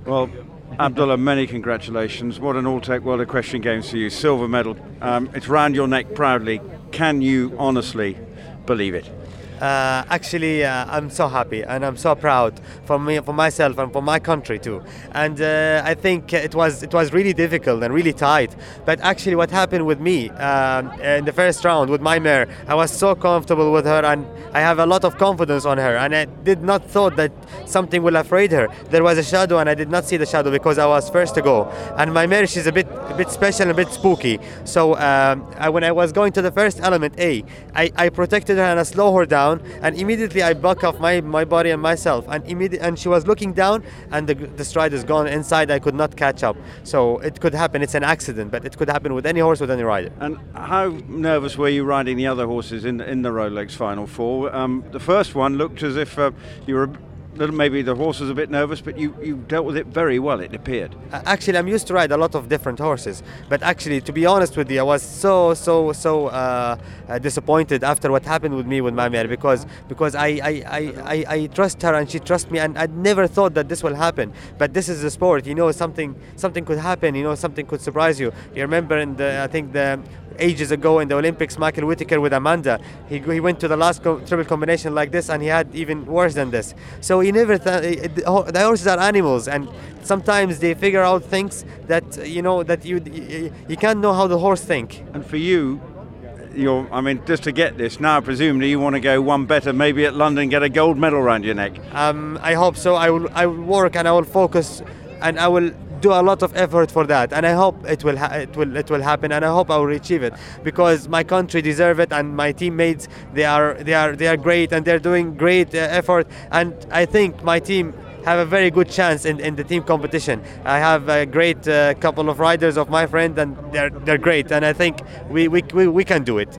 Well, Abdullah, many congratulations. What an All-Tech World Equestrian Games for you. Silver medal. It's round your neck proudly. Can you honestly believe it? Actually, I'm so happy and I'm so proud for me, for myself, and for my country too. And I think it was really difficult and really tight. But actually, what happened with me in the first round with my mare, I was so comfortable with her, and I have a lot of confidence on her. And I did not thought that something will afraid her. There was a shadow, and I did not see the shadow because I was first to go. And my mare, she's a bit special, a bit spooky. So when I was going to the first element A, I protected her and I slowed her down. And immediately I back off my body and myself, and she was looking down, and the stride is gone inside. I could not catch up, so it could happen. It's an accident, but it could happen with any horse, with any rider. And how nervous were you riding the other horses in the Rolex Final Four? The first one looked as if you were maybe the horse was a bit nervous, but you dealt with it very well, it appeared. Actually, I'm used to ride a lot of different horses, but actually, to be honest with you, I was so disappointed after what happened with me with my mare, because I trust her and she trusts me, and I never thought that this will happen. But this is the sport, something could happen, something could surprise you. You remember I think the ages ago in the Olympics, Michael Whitaker with Amanda, he went to the last triple combination like this, and he had even worse than this. So he never the horses are animals, and sometimes they figure out things that that you can't know how the horse think. And for you, just to get this now, presumably you want to go one better, maybe at London, get a gold medal around your neck. I hope so. I will work and I will focus, and I will do a lot of effort for that, and I hope it will happen, and I hope I will achieve it, because my country deserve it, and my teammates, they are great, and they're doing great effort, and I think my team have a very good chance in the team competition. I have a great couple of riders of my friend, and they're great, and I think we can do it.